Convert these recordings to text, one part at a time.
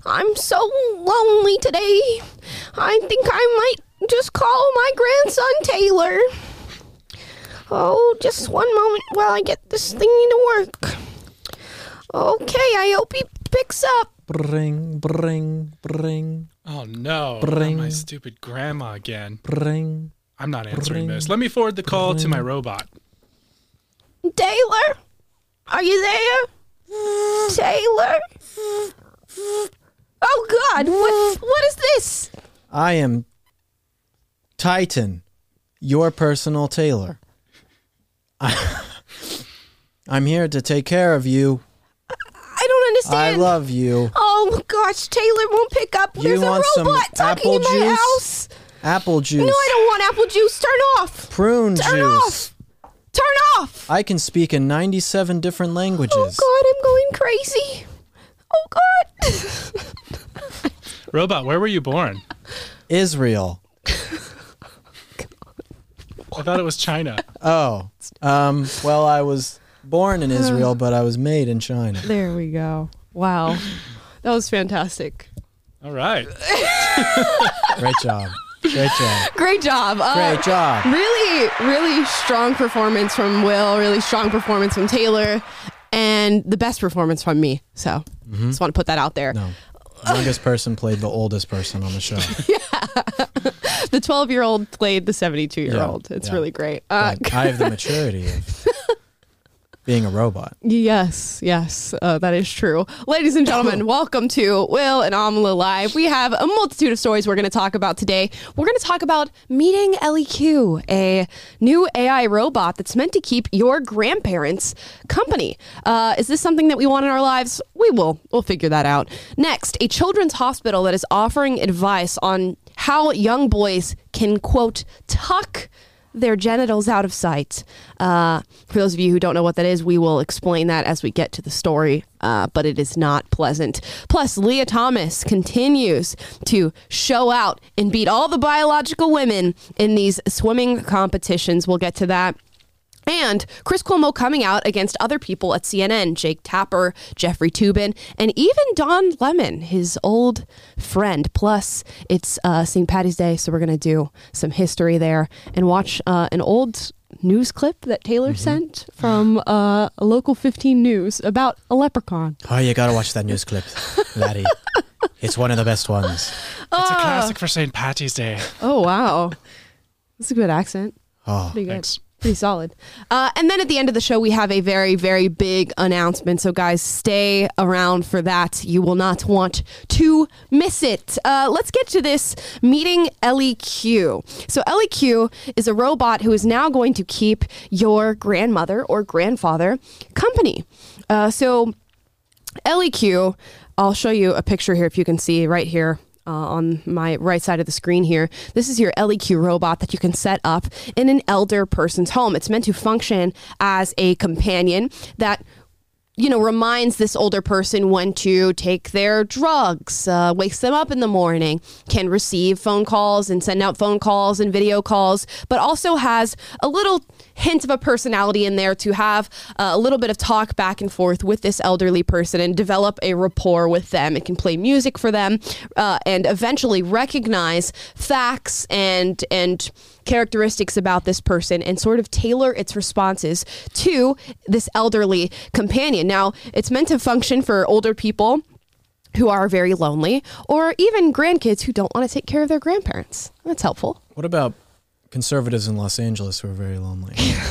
I'm so lonely today. I think I might just call my grandson Taylor. Oh, just one moment while I get this thing to work. Okay, I hope he picks up. Bring, bring, bring. Oh, no. Bring. My stupid grandma again. Bring. I'm not answering Bring. this. Let me forward the call to my robot. Taylor? Are you there? Taylor? Oh, God, what is this? I am Titan, your personal tailor. I'm here to take care of you. I don't understand. I love you. Oh, gosh, Taylor won't pick up. There's a want some robot talking in apple my juice? house. Apple juice. No, I don't want apple juice. Turn off. Prune Turn juice. off. Turn off. I can speak in 97 different languages. Oh, God, I'm going crazy. Oh, God. Robot, where were you born? Israel. I thought it was China. Oh. Well, I was born in Israel, but I was made in China. There we go. Wow. That was fantastic. All right. Great job. Great job. Great job. Great job. Really, really strong performance from Will. Really strong performance from Taylor. And the best performance from me. So, just want to put that out there. No. The youngest person played the oldest person on the show. The 12-year-old played the 72-year-old. It's really great. But I have the maturity of being a robot. Yes, that is true. Ladies and gentlemen, welcome to Will and Amala Live. We have a multitude of stories we're going to talk about today. We're going to talk about meeting LEQ, a new AI robot that's meant to keep your grandparents company. Is this something that we want in our lives? We'll figure that out. Next, a children's hospital that is offering advice on how young boys can, quote, tuck their genitals out of sight. For those of you who don't know what that is, we will explain that as we get to the story, but it is not pleasant. Plus, Leah Thomas continues to show out and beat all the biological women in these swimming competitions. We'll get to that. And Chris Cuomo coming out against other people at CNN, Jake Tapper, Jeffrey Toobin, and even Don Lemon, his old friend. Plus, it's St. Patty's Day, so we're going to do some history there and watch an old news clip that Taylor sent from a local 15 News about a leprechaun. Oh, you got to watch that news clip, laddie. It's one of the best ones. It's a classic for St. Patty's Day. Oh, wow. That's a good accent. Oh, Pretty good. Thanks. Pretty solid. And then at the end of the show, we have a very, very big announcement. So guys, stay around for that. You will not want to miss it. Let's get to this meeting LEQ. So LEQ is a robot who is now going to keep your grandmother or grandfather company. So LEQ, I'll show you a picture here if you can see right here. On my right side of the screen here. This is your LEQ robot that you can set up in an elder person's home. It's meant to function as a companion that, you know, reminds this older person when to take their drugs, wakes them up in the morning, can receive phone calls and send out phone calls and video calls, but also has a little hint of a personality in there to have a little bit of talk back and forth with this elderly person and develop a rapport with them. It can play music for them and eventually recognize facts and characteristics about this person and sort of tailor its responses to this elderly companion. Now, it's meant to function for older people who are very lonely or even grandkids who don't want to take care of their grandparents. That's helpful. What about conservatives in Los Angeles who are very lonely?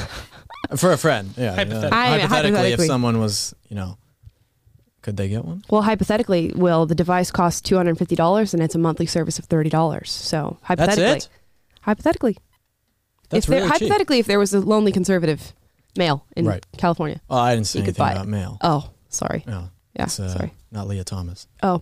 For a friend, yeah. Hypothetically. If someone was, could they get one? Well, hypothetically, Will, the device costs $250 and it's a monthly service of $30. So hypothetically, That's it? Hypothetically, That's really cheap. hypothetically, if there was a lonely conservative male in California, Oh, I didn't say you could anything buy about it. mail. Oh, sorry. No, Yeah, it's, sorry. Not Leah Thomas. Oh.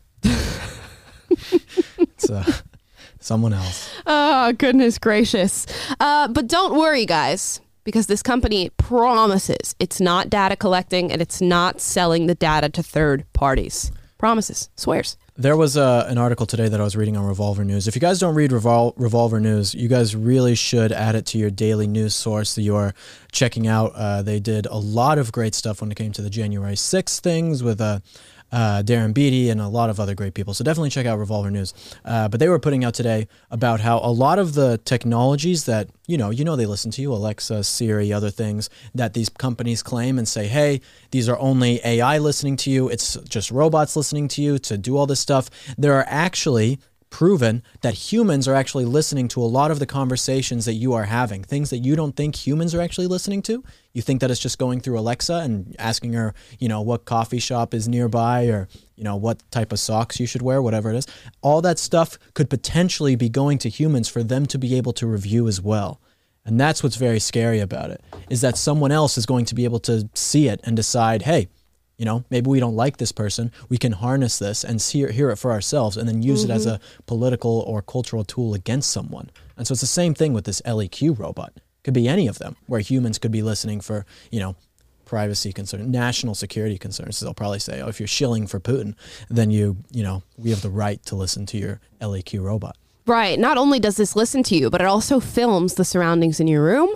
It's someone else. Oh, goodness gracious. But don't worry, guys, because this company promises it's not data collecting and it's not selling the data to third parties. Promises. Swears. There was an article today that I was reading on Revolver News. If you guys don't read Revolver News, you guys really should add it to your daily news source that you are checking out. They did a lot of great stuff when it came to the January 6th things with Darren Beatty, and a lot of other great people. So definitely check out Revolver News. But they were putting out today about how a lot of the technologies that, you know they listen to you, Alexa, Siri, other things that these companies claim and say, hey, these are only AI listening to you. It's just robots listening to you to do all this stuff. There are actually proven that humans are actually listening to a lot of the conversations that you are having, things that you don't think humans are actually listening to. You think that it's just going through Alexa and asking her, what coffee shop is nearby, or, what type of socks you should wear, whatever it is. All that stuff could potentially be going to humans for them to be able to review as well. And that's what's very scary about it, is that someone else is going to be able to see it and decide, hey, maybe we don't like this person. We can harness this and hear it for ourselves and then use it as a political or cultural tool against someone. And so it's the same thing with this LEQ robot. Could be any of them, where humans could be listening for, privacy concerns, national security concerns. So they'll probably say, if you're shilling for Putin, then we have the right to listen to your LEQ robot. Right. Not only does this listen to you, but it also films the surroundings in your room.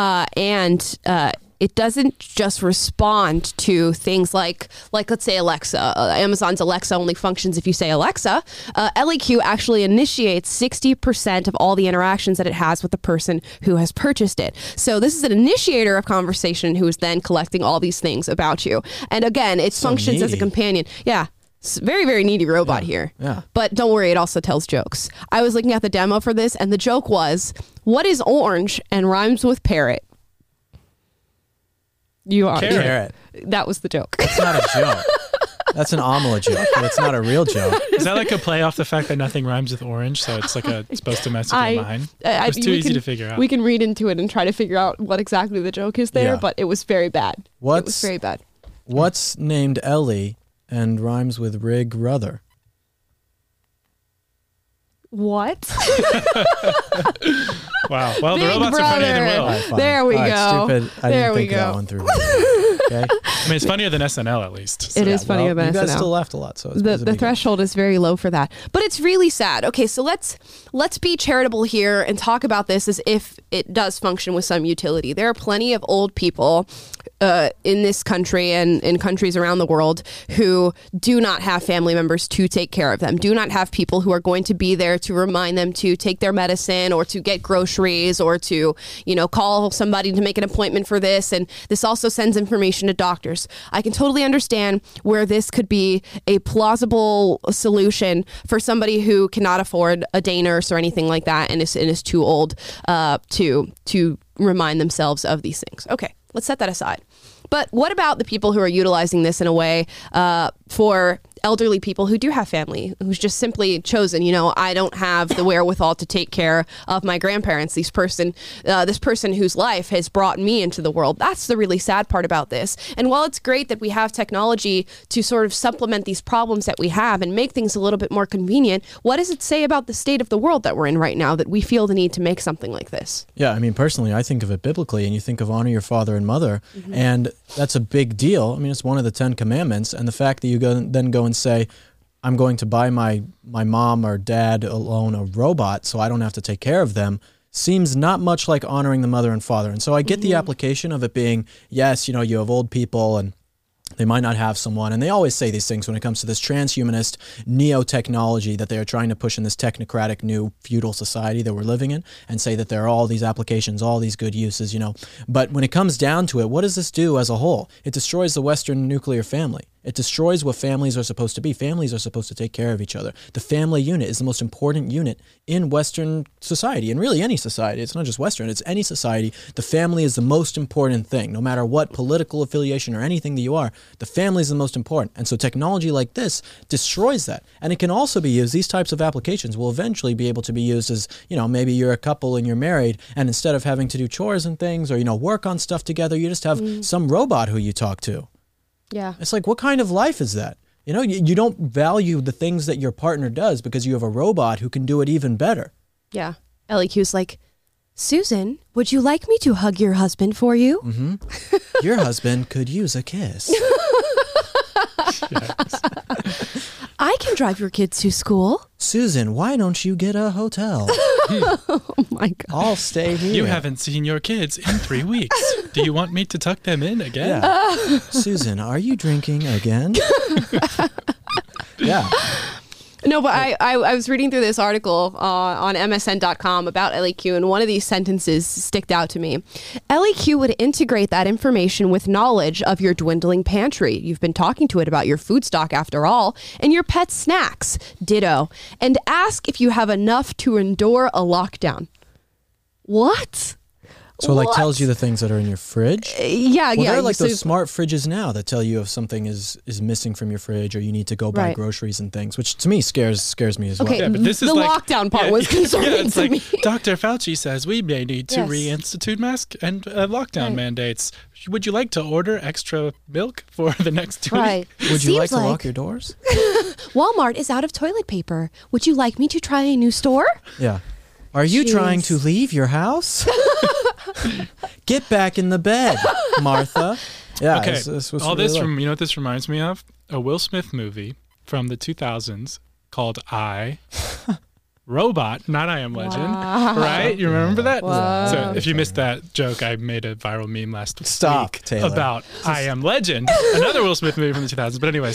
It doesn't just respond to things like let's say Alexa. Amazon's Alexa only functions if you say Alexa. LEQ actually initiates 60% of all the interactions that it has with the person who has purchased it. So this is an initiator of conversation who is then collecting all these things about you. And again, it functions needy. as a companion. Yeah. Very, very needy robot here. Yeah. But don't worry, it also tells jokes. I was looking at the demo for this, and the joke was, what is orange and rhymes with parrot? You are. Carrot. That was the joke. That's not a joke. That's an omelet joke, but it's not a real joke. Is that like a play off the fact that nothing rhymes with orange? So it's like it's supposed to mess with your mind? It's too easy to figure out. We can read into it and try to figure out what exactly the joke is there, but it was very bad. It was very bad. What's named Ellie and rhymes with Rig Ruther? What? Wow. Well, Big the robots are funnier than Will. Right, there we go. Stupid. I there didn't we think go. that one through. Okay. I mean, it's funnier than SNL at least. It is funnier than you guys SNL. still laughed a lot, so it's The threshold is very low for that. But it's really sad. Okay, so let's be charitable here and talk about this as if it does function with some utility. There are plenty of old people in this country and in countries around the world who do not have family members to take care of them, do not have people who are going to be there to remind them to take their medicine or to get groceries or to, call somebody to make an appointment for this. And this also sends information to doctors. I can totally understand where this could be a plausible solution for somebody who cannot afford a day nurse or anything like that and is too old to remind themselves of these things. Okay, let's set that aside. But what about the people who are utilizing this in a way for elderly people who do have family, who's just simply chosen, I don't have the wherewithal to take care of my grandparents. This person whose life has brought me into the world. That's the really sad part about this. And while it's great that we have technology to sort of supplement these problems that we have and make things a little bit more convenient, what does it say about the state of the world that we're in right now that we feel the need to make something like this? Yeah, I mean, personally, I think of it biblically, and you think of honor your father and mother, and that's a big deal. I mean, it's one of the 10 commandments, and the fact that you then go and say, I'm going to buy my mom or dad alone a robot so I don't have to take care of them, seems not much like honoring the mother and father. And so I get the application of it being, yes, you have old people and they might not have someone. And they always say these things when it comes to this transhumanist neo-technology that they are trying to push in this technocratic new feudal society that we're living in, and say that there are all these applications, all these good uses, But when it comes down to it, what does this do as a whole? It destroys the Western nuclear family. It destroys what families are supposed to be. Families are supposed to take care of each other. The family unit is the most important unit in Western society, and really any society. It's not just Western, it's any society. The family is the most important thing. No matter what political affiliation or anything that you are, the family is the most important. And so technology like this destroys that. And it can also be used, these types of applications will eventually be able to be used as, maybe you're a couple and you're married, and instead of having to do chores and things or, work on stuff together, you just have some robot who you talk to. Yeah. It's like, what kind of life is that? You don't value the things that your partner does because you have a robot who can do it even better. Yeah. LEQ's like, Susan, would you like me to hug your husband for you? Mm-hmm. Your husband could use a kiss. I can drive your kids to school. Susan, why don't you get a hotel? Oh my God. I'll stay here. You haven't seen your kids in 3 weeks. Do you want me to tuck them in again? Yeah. Susan, are you drinking again? Yeah. No, but I was reading through this article on MSN.com about LEQ, and one of these sentences sticked out to me. LEQ would integrate that information with knowledge of your dwindling pantry. You've been talking to it about your food stock after all, and your pet's snacks. Ditto. And ask if you have enough to endure a lockdown. What? So it like tells you the things that are in your fridge? Yeah. There are like those smart fridges now that tell you if something is missing from your fridge or you need to go buy groceries and things, which to me scares me as well. Yeah, but this is the lockdown part was concerning to me. Dr. Fauci says we may need to reinstitute mask and lockdown mandates. Would you like to order extra milk for the next 2 weeks? Would you like to lock your doors? Walmart is out of toilet paper. Would you like me to try a new store? Yeah. Are you trying to leave your house? Get back in the bed, Martha. Yeah. Okay. This was all really this from you know what this reminds me of? A Will Smith movie from the 2000s called I, Robot, not I Am Legend. Wow. Right? You remember that? Wow. So if you missed that joke, I made a viral meme last week Taylor. about I Am Legend, another Will Smith movie from the 2000s. But anyways,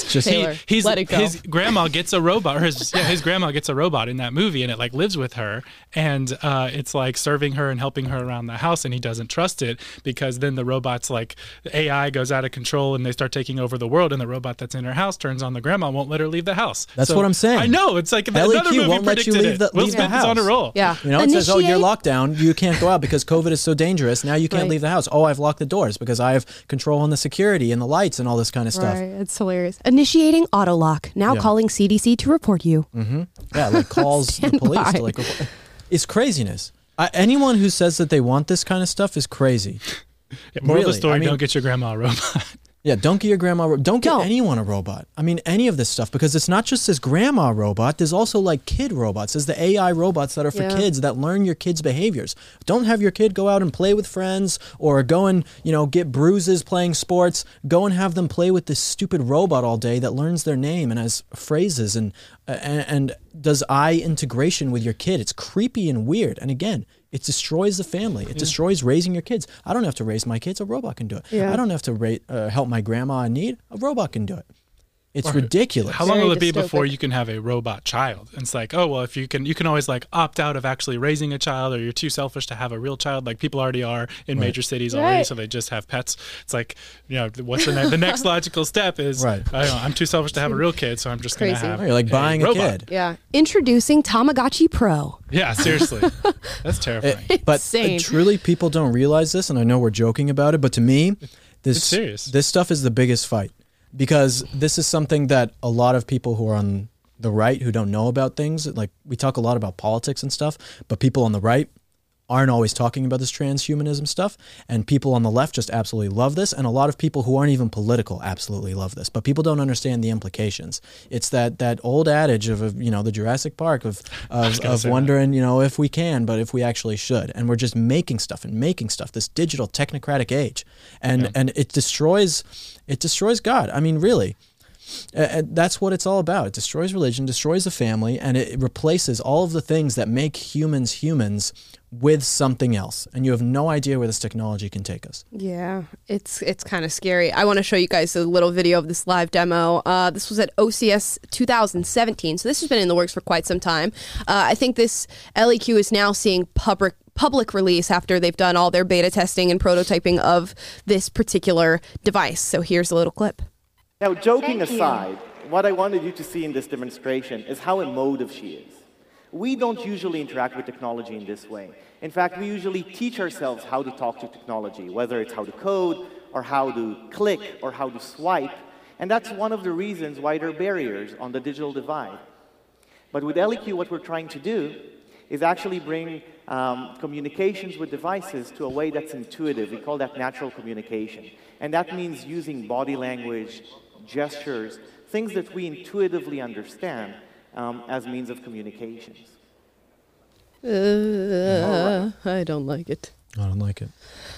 his grandma gets a robot, or his grandma gets a robot in that movie, and it like lives with her, and it's like serving her and helping her around the house, and he doesn't trust it because then the robot's like the AI goes out of control and they start taking over the world, and the robot that's in her house turns on the grandma, won't let her leave the house. That's what I'm saying. I know, it's like another movie won't let you leave Will Smith is on a roll. Yeah. You know, it says, oh, you're locked down. You can't go out because COVID is so dangerous. Now you can't leave the house. Oh, I've locked the doors because I have control on the security and the lights and all this kind of stuff. Right. It's hilarious. Initiating auto lock. Now calling CDC to report you. Mm-hmm. Yeah, like calls the police to like report. It's craziness. Anyone who says that they want this kind of stuff is crazy. Moral of the story, don't get your grandma a robot. Yeah, don't get your grandma. Don't get anyone a robot. I mean, any of this stuff, because it's not just this grandma robot. There's also like kid robots. There's the AI robots that are for kids that learn your kids' behaviors. Don't have your kid go out and play with friends or go and, get bruises playing sports. Go and have them play with this stupid robot all day that learns their name and has phrases and does eye integration with your kid. It's creepy and weird. And again, it destroys the family. It destroys raising your kids. I don't have to raise my kids. A robot can do it. Yeah. I don't have to help my grandma in need. A robot can do it. It's ridiculous. How long will it be before you can have a robot child? And it's like, oh, well, if you can always like opt out of actually raising a child, or you're too selfish to have a real child. Like people already are in major cities already, so they just have pets. It's like, what's the next logical step is, I'm too selfish to have a real kid, so I'm just going to have You're like buying a kid. Yeah. Introducing Tamagotchi Pro. Yeah, seriously. That's terrifying. But truly, people don't realize this, and I know we're joking about it, but to me, it's serious. This stuff is the biggest fight. Because this is something that a lot of people who are on the right who don't know about things, like we talk a lot about politics and stuff, but people on the right aren't always talking about this transhumanism stuff, and people on the left just absolutely love this, and a lot of people who aren't even political absolutely love this, but people don't understand the implications. It's that old adage of the Jurassic Park of wondering if we can, but if we actually should, and we're just making stuff, this digital technocratic age, and it destroys God. I mean, really. That's what it's all about. It destroys religion, destroys the family, and it replaces all of the things that make humans with something else. And you have no idea where this technology can take us. Yeah, it's kind of scary. I want to show you guys a little video of this live demo. This was at OCS 2017, so this has been in the works for quite some time. I think this LEQ is now seeing public release after they've done all their beta testing and prototyping of this particular device. So here's a little clip. Now, joking aside, what I wanted you to see in this demonstration is how emotive she is. We don't usually interact with technology in this way. In fact, we usually teach ourselves how to talk to technology, whether it's how to code, or how to click, or how to swipe. And that's one of the reasons why there are barriers on the digital divide. But with LEQ, what we're trying to do is actually bring communications with devices to a way that's intuitive. We call that natural communication. And that means using body language, gestures, things that we intuitively understand as means of communications. I don't like it. I don't like it.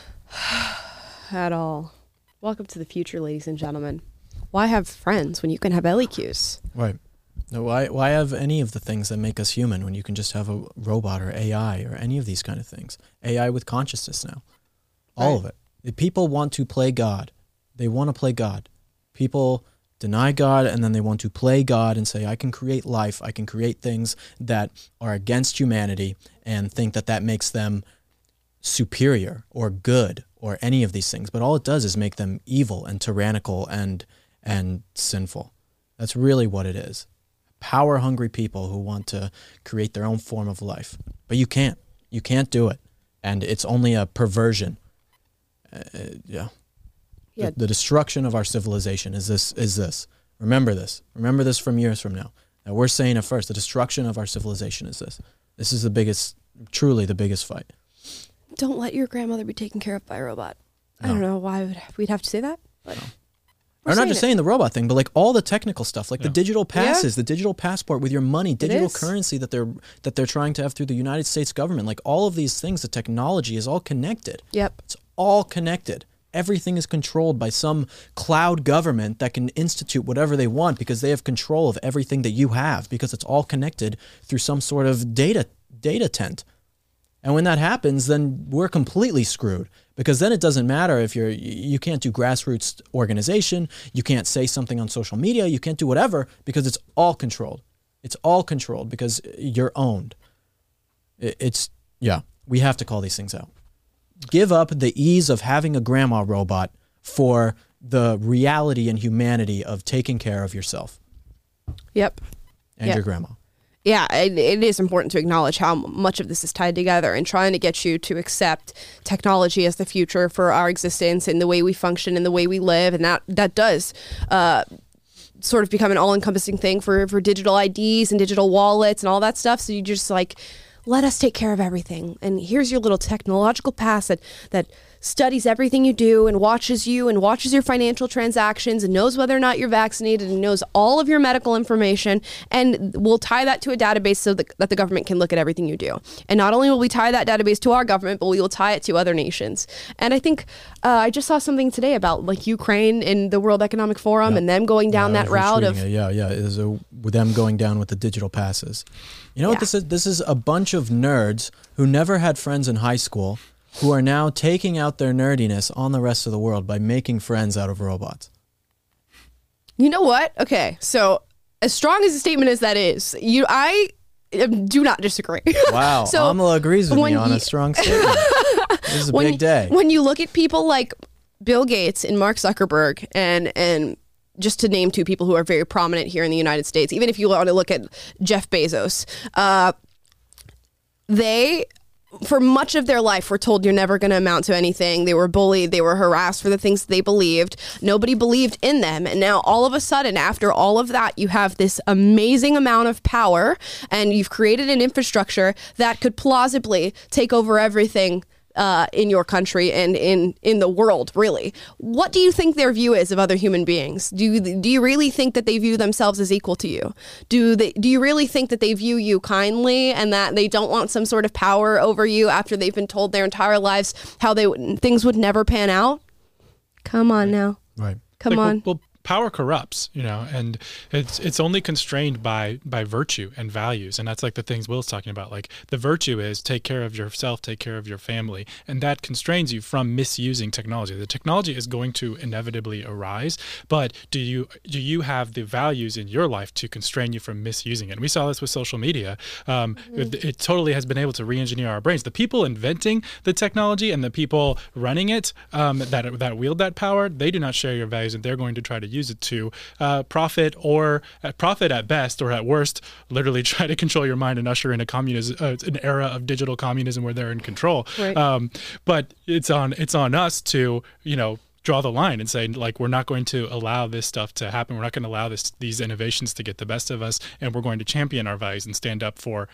At all. Welcome to the future, ladies and gentlemen. Why have friends when you can have LEQs? Right. No, why have any of the things that make us human when you can just have a robot or AI or any of these kind of things? AI with consciousness now. All of it. If people want to play God. They want to play God. People deny God, and then they want to play God and say, I can create life, I can create things that are against humanity, and think that that makes them superior or good or any of these things. But all it does is make them evil and tyrannical and sinful. That's really what it is. Power-hungry people who want to create their own form of life. But you can't. You can't do it. And it's only a perversion. Yeah. The destruction of our civilization is this. Remember this. Remember this from years from now. Now we're saying it first. The destruction of our civilization is this. This is the biggest, truly the biggest fight. Don't let your grandmother be taken care of by a robot. No. I don't know why we'd have to say that, but... No. I'm not just saying the robot thing, but like all the technical stuff, like the digital passes, the digital passport with your money, digital currency that they're trying to have through the United States government, like all of these things, the technology is all connected. Yep. It's all connected. Everything is controlled by some cloud government that can institute whatever they want because they have control of everything that you have because it's all connected through some sort of data tent. And when that happens, then we're completely screwed because then it doesn't matter if you can't do grassroots organization, you can't say something on social media, you can't do whatever because it's all controlled. It's all controlled because you're owned. We have to call these things out. Give up the ease of having a grandma robot for the reality and humanity of taking care of yourself. Yep. And your grandma. Yeah, it is important to acknowledge how much of this is tied together and trying to get you to accept technology as the future for our existence and the way we function and the way we live. And that does sort of become an all-encompassing thing for digital IDs and digital wallets and all that stuff. So you just like, let us take care of everything. And here's your little technological pass that studies everything you do and watches your financial transactions and knows whether or not you're vaccinated and knows all of your medical information, and we'll tie that to a database so that the government can look at everything you do. And not only will we tie that database to our government, but we will tie it to other nations. And I think I just saw something today about like Ukraine and the World Economic Forum and them going down that route of with them going down with the digital passes. You know what this is? This is a bunch of nerds who never had friends in high school who are now taking out their nerdiness on the rest of the world by making friends out of robots. You know what? Okay, so as strong as a statement as that is, I do not disagree. Wow, so Amala agrees with me on a strong statement. This is a big day. When you look at people like Bill Gates and Mark Zuckerberg and just to name two people who are very prominent here in the United States, even if you want to look at Jeff Bezos, they, for much of their life, were told you're never going to amount to anything. They were bullied. They were harassed for the things they believed. Nobody believed in them. And now all of a sudden, after all of that, you have this amazing amount of power and you've created an infrastructure that could plausibly take over everything in your country and in the world, really. What do you think their view is of other human beings? Do you really think that they view themselves as equal to you? Do you really think that they view you kindly and that they don't want some sort of power over you after they've been told their entire lives how things would never pan out? Come on now. Right. Come on. Well, power corrupts, and it's only constrained by virtue and values. And that's like the things Will's talking about. Like the virtue is take care of yourself, take care of your family. And that constrains you from misusing technology. The technology is going to inevitably arise, but do you have the values in your life to constrain you from misusing it? And we saw this with social media. It totally has been able to re-engineer our brains. The people inventing the technology and the people running it that wield that power, they do not share your values, and they're going to try to use it to profit at best, or at worst, literally try to control your mind and usher in a communism, an era of digital communism where they're in control. Right. But it's on us to draw the line and say, like, we're not going to allow this stuff to happen. We're not going to allow these innovations to get the best of us, and we're going to champion our values and stand up for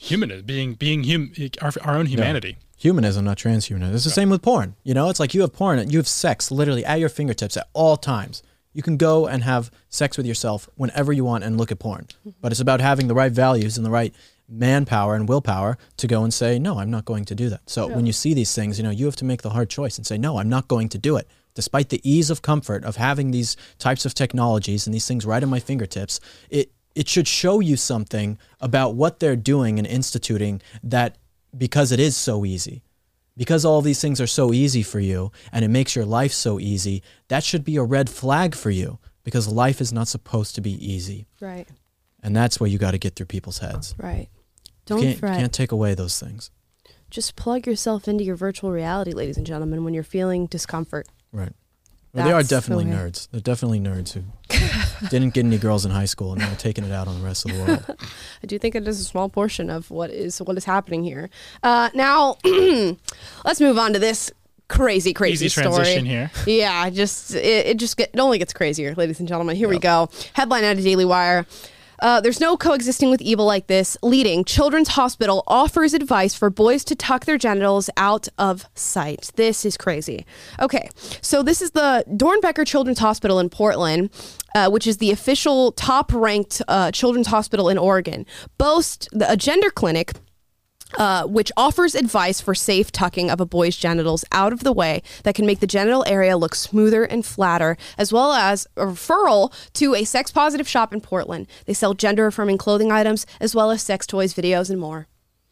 our own humanity. Yeah. Humanism, not transhumanism. It's the same with porn. It's like you have porn, you have sex literally at your fingertips at all times. You can go and have sex with yourself whenever you want and look at porn. But it's about having the right values and the right manpower and willpower to go and say, no, I'm not going to do that. So when you see these things, you have to make the hard choice and say, no, I'm not going to do it. Despite the ease of comfort of having these types of technologies and these things right at my fingertips, it should show you something about what they're doing and instituting, that because it is so easy. Because all these things are so easy for you and it makes your life so easy, that should be a red flag for you. because life is not supposed to be easy. Right. And that's where you got to get through people's heads. Right. You can't take away those things. Just plug yourself into your virtual reality, ladies and gentlemen, when you're feeling discomfort. Right. Well, they are definitely nerds. They're definitely nerds who didn't get any girls in high school and they're taking it out on the rest of the world. I do think it is a small portion of what is happening here. Now, let's move on to this crazy Easy story. transition here. Yeah, it only gets crazier, ladies and gentlemen. Here we go. Headline out of Daily Wire. There's no coexisting with evil like this. Leading Children's Hospital offers advice for boys to tuck their genitals out of sight. This is crazy. Okay, so this is the Dornbecker Children's Hospital in Portland, which is the official top-ranked children's hospital in Oregon. Boasts a gender clinic which offers advice for safe tucking of a boy's genitals out of the way that can make the genital area look smoother and flatter, as well as a referral to a sex-positive shop in Portland. They sell gender-affirming clothing items, as well as sex toys, videos, and more.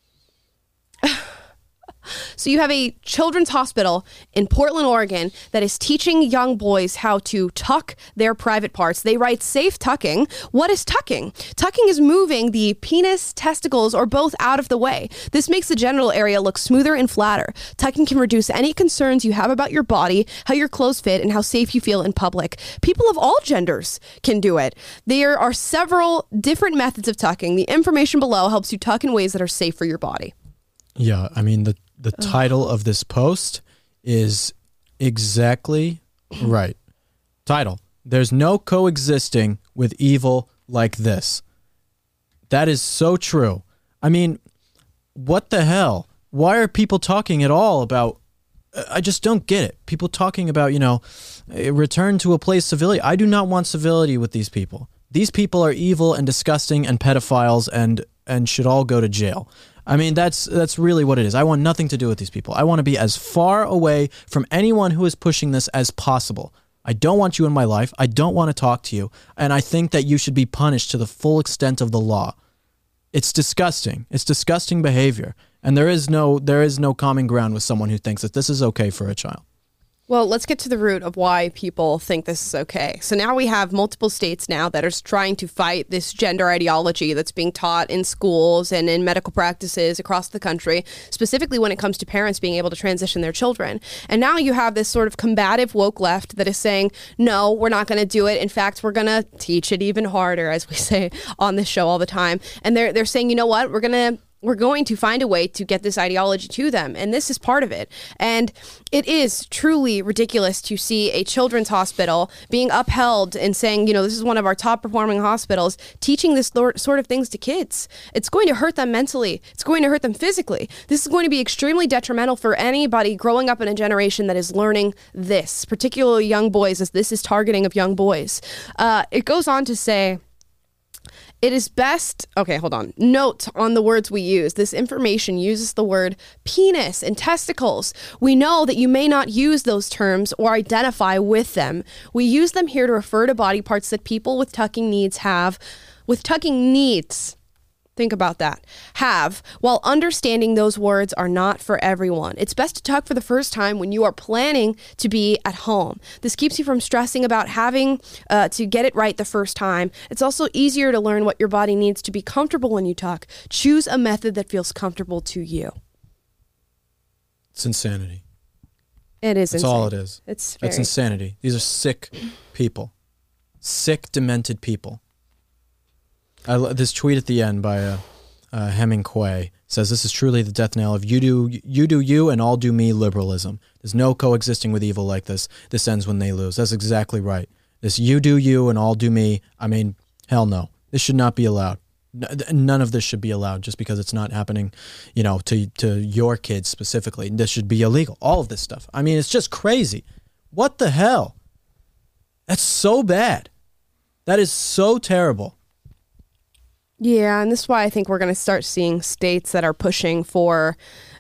So you have a children's hospital in Portland, Oregon that is teaching young boys how to tuck their private parts. They write safe tucking. What is tucking? Tucking is moving the penis, testicles, or both out of the way. This makes the genital area look smoother and flatter. Tucking can reduce any concerns you have about your body, how your clothes fit, and how safe you feel in public. People of all genders can do it. There are several different methods of tucking. The information below helps you tuck in ways that are safe for your body. Yeah, I mean, the title of this post is exactly right. Title: There's no coexisting with evil like this. That is so true. I mean, what the hell? Why are people talking at all about... I just don't get it. People talking about, return to a place of civility. I do not want civility with these people. These people are evil and disgusting and pedophiles and should all go to jail. I mean, that's really what it is. I want nothing to do with these people. I want to be as far away from anyone who is pushing this as possible. I don't want you in my life. I don't want to talk to you. And I think that you should be punished to the full extent of the law. It's disgusting. It's disgusting behavior. And there is no common ground with someone who thinks that this is okay for a child. Well, let's get to the root of why people think this is okay. So now we have multiple states now that are trying to fight this gender ideology that's being taught in schools and in medical practices across the country, specifically when it comes to parents being able to transition their children. And now you have this sort of combative woke left that is saying, no, we're not going to do it. In fact, we're going to teach it even harder, as we say on this show all the time. And they're saying, you know what, we're going to find a way to get this ideology to them. And this is part of it. And it is truly ridiculous to see a children's hospital being upheld and saying, this is one of our top performing hospitals, teaching this sort of things to kids. It's going to hurt them mentally. It's going to hurt them physically. This is going to be extremely detrimental for anybody growing up in a generation that is learning this, particularly young boys, as this is targeting of young boys. It goes on to say, it is best... Okay, hold on. Note on the words we use. This information uses the word penis and testicles. We know that you may not use those terms or identify with them. We use them here to refer to body parts that people with tucking needs have. With tucking needs... Think about that. Have, while understanding those words are not for everyone. It's best to tuck for the first time when you are planning to be at home. This keeps you from stressing about having to get it right the first time. It's also easier to learn what your body needs to be comfortable when you tuck. Choose a method that feels comfortable to you. It's insanity. It is. That's insane. all it is. It's insanity. These are sick people. Sick, demented people. This tweet at the end by Hemingway says, "This is truly the death knell of you do you and I'll do me liberalism. There's no coexisting with evil like this. This ends when they lose." That's exactly right. This you do you and I'll do me. I mean, hell no. This should not be allowed. None of this should be allowed just because it's not happening, to your kids specifically. This should be illegal. All of this stuff. I mean, it's just crazy. What the hell? That's so bad. That is so terrible. Yeah, and this is why I think we're going to start seeing states that are pushing for,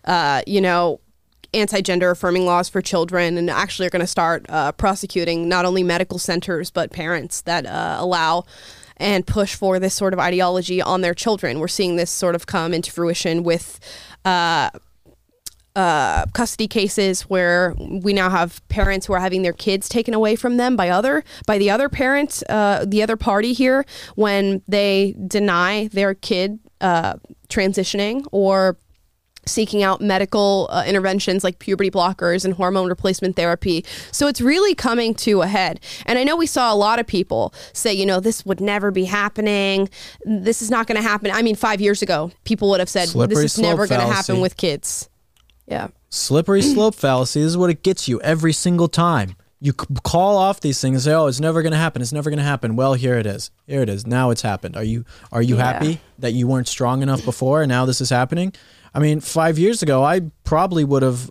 anti-gender affirming laws for children, and actually are going to start prosecuting not only medical centers, but parents that allow and push for this sort of ideology on their children. We're seeing this sort of come into fruition with custody cases where we now have parents who are having their kids taken away from them by the other parent, the other party here, when they deny their kid transitioning or seeking out medical interventions like puberty blockers and hormone replacement therapy. So it's really coming to a head. And I know we saw a lot of people say, this would never be happening. This is not going to happen. I mean, 5 years ago, people would have said, this is never going to happen with kids. Yeah. Slippery slope fallacy. This is what it gets you every single time. You call off these things and say, oh, it's never going to happen. It's never going to happen. Well, here it is. Here it is. Now it's happened. Are you happy that you weren't strong enough before and now this is happening? I mean, 5 years ago, I probably would have,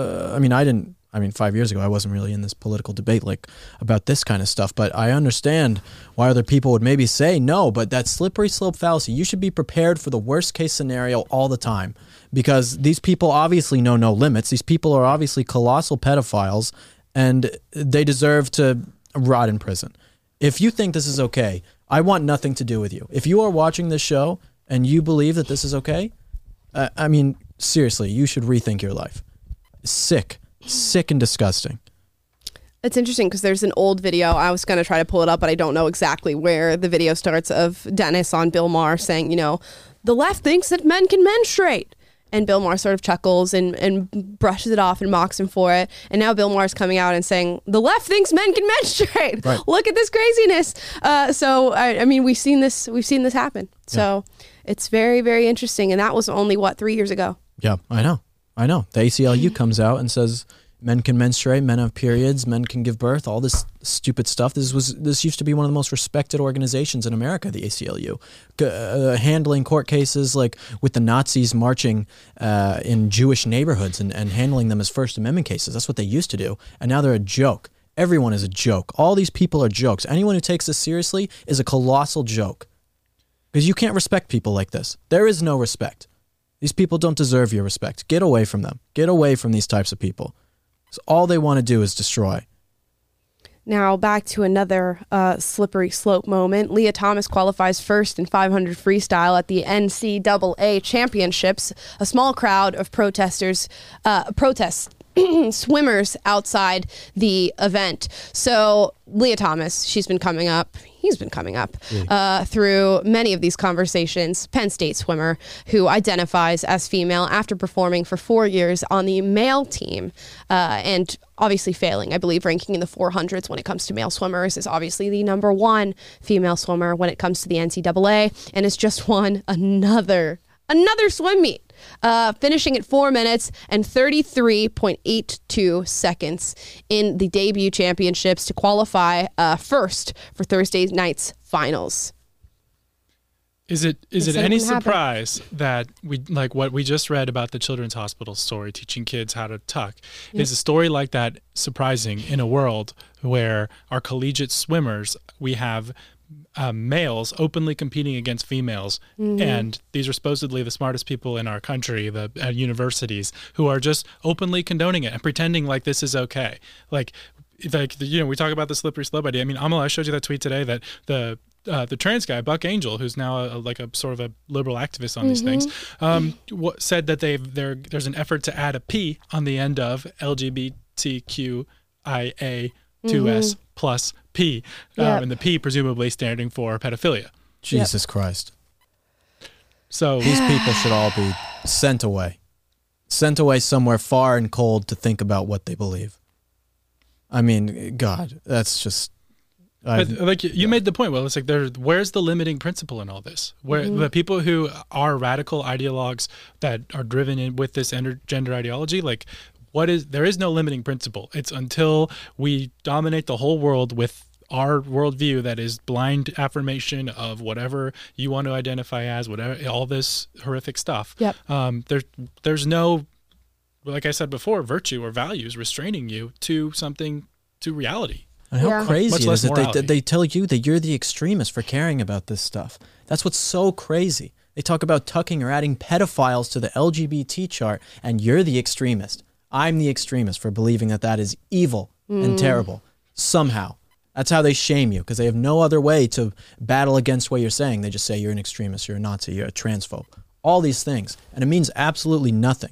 5 years ago, I wasn't really in this political debate about this kind of stuff, but I understand why other people would maybe say no, but that slippery slope fallacy, you should be prepared for the worst case scenario all the time, because these people obviously know no limits. These people are obviously colossal pedophiles, and they deserve to rot in prison. If you think this is okay, I want nothing to do with you. If you are watching this show and you believe that this is okay, seriously, you should rethink your life. Sick and disgusting. It's interesting because there's an old video. I was going to try to pull it up, but I don't know exactly where the video starts, of Dennis on Bill Maher saying, the left thinks that men can menstruate. And Bill Maher sort of chuckles and brushes it off and mocks him for it. And now Bill Maher's coming out and saying, the left thinks men can menstruate. Right. Look at this craziness. We've seen this happen. Yeah. So it's very, very interesting. And that was only, 3 years ago? Yeah, I know. The ACLU comes out and says men can menstruate, men have periods, men can give birth, all this stupid stuff. This used to be one of the most respected organizations in America, the ACLU, handling court cases like with the Nazis marching in Jewish neighborhoods and handling them as First Amendment cases. That's what they used to do. And now they're a joke. Everyone is a joke. All these people are jokes. Anyone who takes this seriously is a colossal joke, because you can't respect people like this. There is no respect. These people don't deserve your respect. Get away from them. Get away from these types of people. So all they want to do is destroy. Now back to another slippery slope moment. Leah Thomas qualifies first in 500 freestyle at the NCAA championships. A small crowd of swimmers outside the event. So Leah Thomas, he's been coming up through many of these conversations. Penn State swimmer who identifies as female after performing for 4 years on the male team and obviously failing. I believe ranking in the 400s when it comes to male swimmers, is obviously the number one female swimmer when it comes to the NCAA, and has just won another swim meet. Finishing at 4 minutes and 33.82 seconds in the debut championships to qualify first for Thursday night's finals. Is it any surprise that we, like what we just read about the Children's Hospital story, teaching kids how to tuck? Yep. Is a story like that surprising in a world where our collegiate swimmers, we have males openly competing against females, and these are supposedly the smartest people in our country, the universities, who are just openly condoning it and pretending like this is okay. We talk about the slippery slope idea. I mean, Amala, I showed you that tweet today that the trans guy, Buck Angel, who's now a sort of a liberal activist on these things, said that there's an effort to add a P on the end of LGBTQIA2S plus P, and the P presumably standing for pedophilia. Jesus Christ. So these people should all be sent away somewhere far and cold to think about what they believe. I mean, God, that's just... you made the point. Well, it's like where's the limiting principle in all this? Where the people who are radical ideologues that are driven in with this gender ideology, there is no limiting principle. It's until we dominate the whole world with our worldview that is blind affirmation of whatever you want to identify as, whatever, all this horrific stuff. Yep. There's no, like I said before, virtue or values restraining you to reality. And how crazy is it that they tell you that you're the extremist for caring about this stuff? That's what's so crazy. They talk about tucking or adding pedophiles to the LGBT chart, and you're the extremist. I'm the extremist for believing that is evil and terrible. Somehow. That's how they shame you, because they have no other way to battle against what you're saying. They just say you're an extremist, you're a Nazi, you're a transphobe. All these things. And it means absolutely nothing.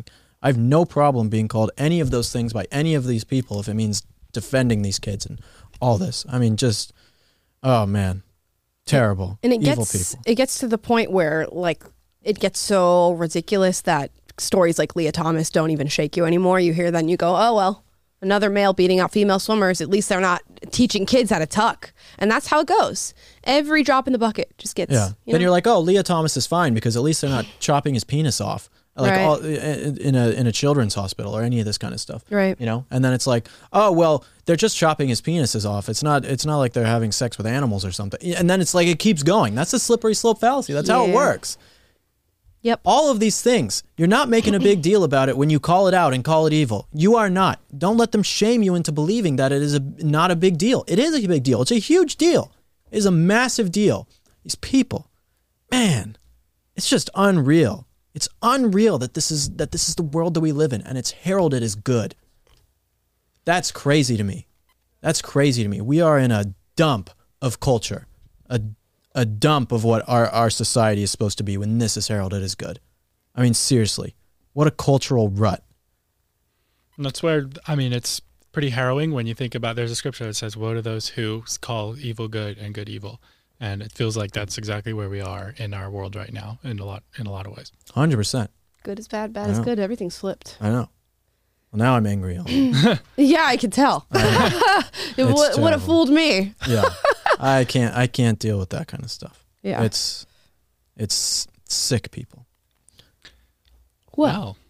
I have no problem being called any of those things by any of these people if it means defending these kids and all this. I mean, just, oh man, terrible. And evil people. It gets to the point where like it gets so ridiculous that stories like Leah Thomas don't even shake you anymore. You hear that and you go, oh well, another male beating out female swimmers. At least they're not teaching kids how to tuck. And that's how it goes. Every drop in the bucket just gets. Yeah. Then you're like, oh, Leah Thomas is fine because at least they're not chopping his penis off. Like right. all, in a children's hospital or any of this kind of stuff, right? You know, and then it's like, oh well, they're just chopping his penises off. It's not like they're having sex with animals or something. And then it's like it keeps going. That's a slippery slope fallacy. That's how it works. Yep. All of these things, you're not making a big deal about it when you call it out and call it evil. You are not. Don't let them shame you into believing that it is not a big deal. It is a big deal. It's a huge deal. It is a massive deal. These people, man, it's just unreal. It's unreal that this is the world that we live in, and it's heralded as good. That's crazy to me. That's crazy to me. We are in a dump of culture, a dump of what our society is supposed to be when this is heralded as good. I mean, seriously, what a cultural rut. And that's where, I mean, it's pretty harrowing when you think about, there's a scripture that says, woe to those who call evil good and good evil. And it feels like that's exactly where we are in our world right now in a lot of ways. 100%. Good is bad, bad is good. Everything's flipped. I know. Well, now I'm angry. Yeah, I can tell. It would have fooled me. Yeah, I can't deal with that kind of stuff. Yeah, it's sick, people. Well.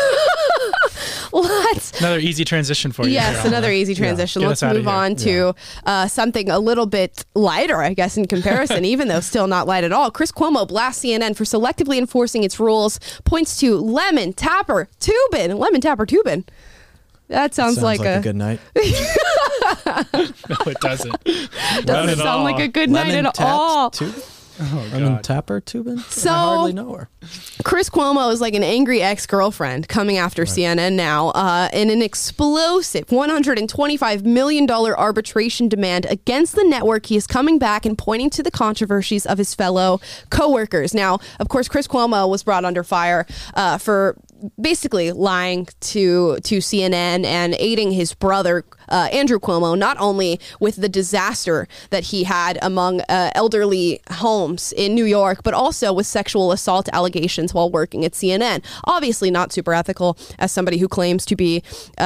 Let's another easy transition for you. Yes, another easy transition. Let's move on to something a little bit lighter, I guess, in comparison, even though still not light at all. Chris Cuomo blasts CNN for selectively enforcing its rules, points to lemon tapper Tubin. Lemon tapper Tubin. That sounds like a good night. No, it doesn't. Doesn't sound like a good night at all. Lemon tapper Tubin? So, I hardly know her. Chris Cuomo is like an angry ex-girlfriend coming after CNN now in an explosive $125 million arbitration demand against the network. He is coming back and pointing to the controversies of his fellow coworkers. Now, of course, Chris Cuomo was brought under fire for basically lying to CNN and aiding his brother, Andrew Cuomo, not only with the disaster that he had among elderly homes in New York, but also with sexual assault allegations while working at CNN. Obviously not super ethical as somebody who claims to be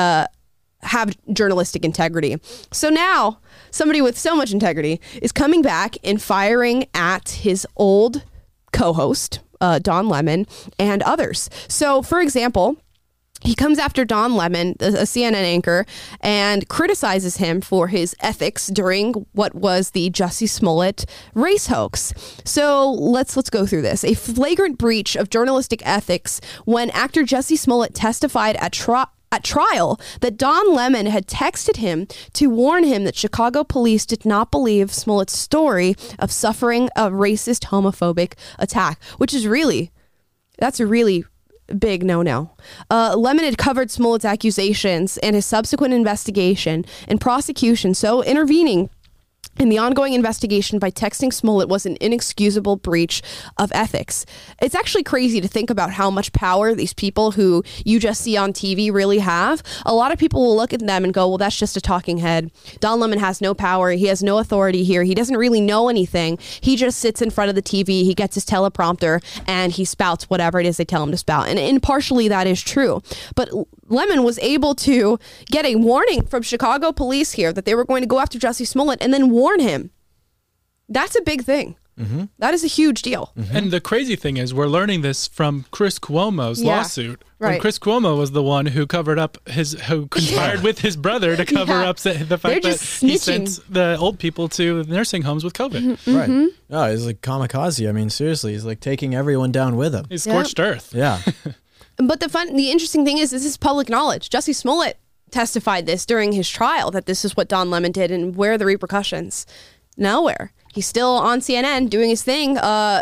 have journalistic integrity. So now somebody with so much integrity is coming back and firing at his old co-host, Don Lemon, and others. So, for example, he comes after Don Lemon, a CNN anchor, and criticizes him for his ethics during what was the Jussie Smollett race hoax. So let's go through this. A flagrant breach of journalistic ethics when actor Jussie Smollett testified at trial that Don Lemon had texted him to warn him that Chicago police did not believe Smollett's story of suffering a racist, homophobic attack, which is that's a really big no-no. Lemon had covered Smollett's accusations and his subsequent investigation and prosecution, so intervening in the ongoing investigation by texting Smollett was an inexcusable breach of ethics. It's actually crazy to think about how much power these people who you just see on TV really have. A lot of people will look at them and go, well, that's just a talking head. Don Lemon has no power. He has no authority here. He doesn't really know anything. He just sits in front of the TV. He gets his teleprompter and he spouts whatever it is they tell him to spout. And partially that is true. But Lemon was able to get a warning from Chicago police here that they were going to go after Jussie Smollett and then warn him. That's a big thing. Mm-hmm. That is a huge deal. Mm-hmm. And the crazy thing is we're learning this from Chris Cuomo's lawsuit. Right. When Chris Cuomo was the one who covered up who conspired with his brother to cover up the fact that he sent the old people to nursing homes with COVID. Mm-hmm. Right. Oh, he's like kamikaze. I mean, seriously, he's like taking everyone down with him. He's scorched earth. Yeah. But the interesting thing is, this is public knowledge. Jussie Smollett testified this during his trial, that this is what Don Lemon did, and where are the repercussions? Nowhere. He's still on CNN doing his thing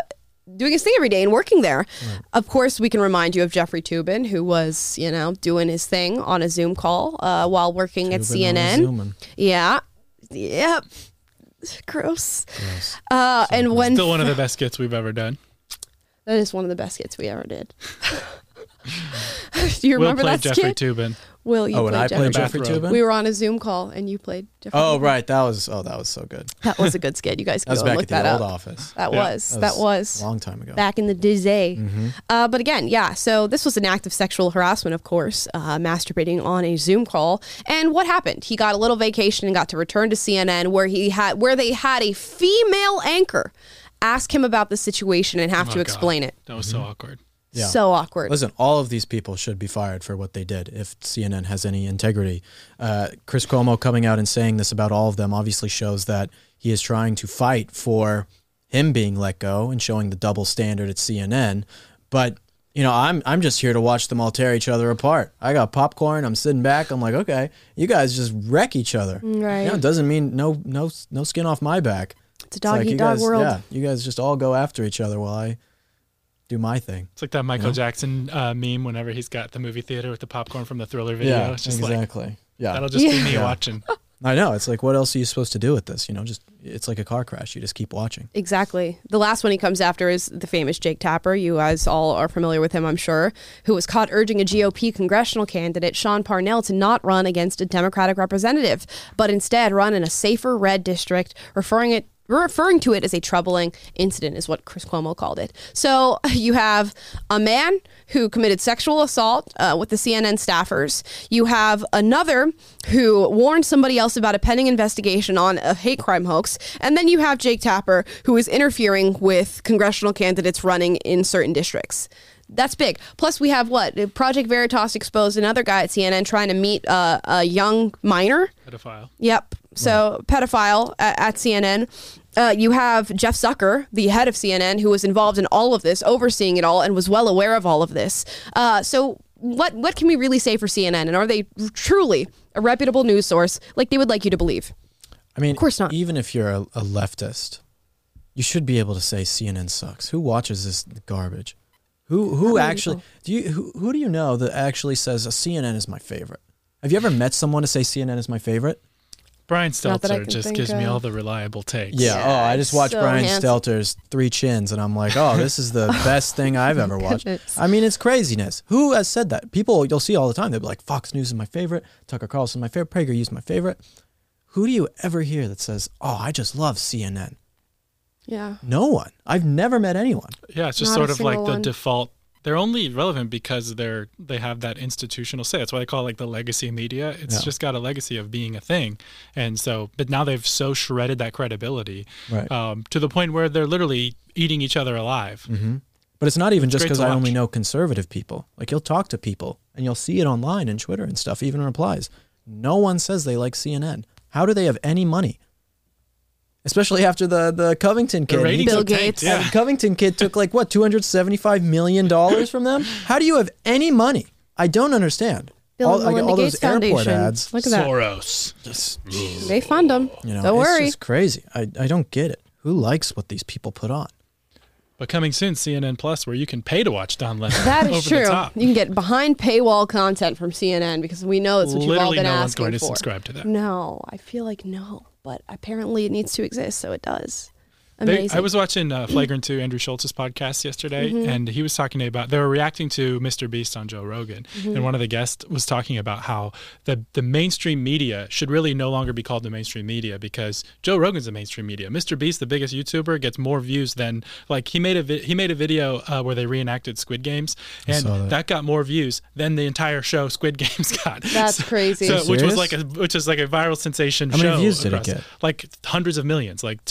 every day and working there. Right. Of course, we can remind you of Jeffrey Toobin, who was, doing his thing on a Zoom call while working at CNN. Yeah. Yep. Gross. And when still one of the best skits we've ever done. That is one of the best skits we ever did. Do you remember that Jeffrey skit? Toobin. Will, you and I played Jeffrey Toobin? We were on a Zoom call and you played Jeffrey Toobin. Right. That was so good. That was a good skit. You guys can go and look that up. That was back at the old office. That was a long time ago. Back in the day. Mm-hmm. But again, so this was an act of sexual harassment, of course, masturbating on a Zoom call. And what happened? He got a little vacation and got to return to CNN where they had a female anchor ask him about the situation and have to explain it. That was so awkward. Yeah. So awkward. Listen, all of these people should be fired for what they did if CNN has any integrity. Chris Cuomo coming out and saying this about all of them obviously shows that he is trying to fight for him being let go and showing the double standard at CNN. But, I'm just here to watch them all tear each other apart. I got popcorn. I'm sitting back. I'm like, okay, you guys just wreck each other. Right. It doesn't mean no skin off my back. It's a dog-eat-dog world. Yeah, you guys just all go after each other while I do my thing. It's like that Michael Jackson meme whenever he's got the movie theater with the popcorn from the Thriller video. Yeah, it's just exactly. That'll just be me watching. I know. It's like, what else are you supposed to do with this? It's like a car crash. You just keep watching. Exactly. The last one he comes after is the famous Jake Tapper. You guys all are familiar with him, I'm sure, who was caught urging a GOP congressional candidate, Sean Parnell, to not run against a Democratic representative, but instead run in a safer red district, referring to it as a troubling incident is what Chris Cuomo called it. So you have a man who committed sexual assault with the CNN staffers. You have another who warned somebody else about a pending investigation on a hate crime hoax. And then you have Jake Tapper, who is interfering with congressional candidates running in certain districts. That's big. Plus, we have Project Veritas exposed another guy at CNN trying to meet a young minor. Pedophile. Yep. So pedophile at CNN. You have Jeff Zucker, the head of CNN, who was involved in all of this, overseeing it all, and was well aware of all of this. So what can we really say for CNN? And are they truly a reputable news source like they would like you to believe? I mean, of course not. Even if you're a leftist, you should be able to say CNN sucks. Who watches this garbage? Who actually who do you know that actually says CNN is my favorite? Have you ever met someone to say CNN is my favorite? Brian Stelter just gives me all the reliable takes. Yeah. I just watched Brian Stelter's 3 Chins and I'm like, this is the best thing I've ever watched. I mean, it's craziness. Who has said that? People you'll see all the time. They'll be like, Fox News is my favorite. Tucker Carlson is my favorite. PragerU is my favorite. Who do you ever hear that says, I just love CNN? Yeah. No one. I've never met anyone. Yeah, it's just sort of like the default. They're only relevant because they have that institutional say. That's why they call it like the legacy media. It's just got a legacy of being a thing. And so, but now they've so shredded that credibility to the point where they're literally eating each other alive. Mm-hmm. But it's not even just because I only know conservative people. Like you'll talk to people and you'll see it online and Twitter and stuff, even replies. No one says they like CNN. How do they have any money? Especially after the Covington kid. Bill Gates. The Covington kid took $275 million from them? How do you have any money? I don't understand. Bill and Melinda Gates those airport Foundation. ads. Look at that. Soros. They fund them. Don't worry. It's just crazy. I don't get it. Who likes what these people put on? But coming soon, CNN Plus, where you can pay to watch Don Lemon. That is over true. The top. You can get behind paywall content from CNN because we know it's what you've all been asking for. Literally no one's going to subscribe to that. No, I feel like no. But apparently it needs to exist, so it does. Amazing. I was watching Flagrant 2, Andrew Schultz's podcast yesterday, and he was talking about, they were reacting to Mr. Beast on Joe Rogan, and one of the guests was talking about how the mainstream media should really no longer be called the mainstream media because Joe Rogan's the mainstream media. Mr. Beast, the biggest YouTuber, gets more views than, he made a video where they reenacted Squid Games, and that got more views than the entire show Squid Games got. That's crazy. So, which is like a viral sensation show. How many views did it get? Like hundreds of millions, like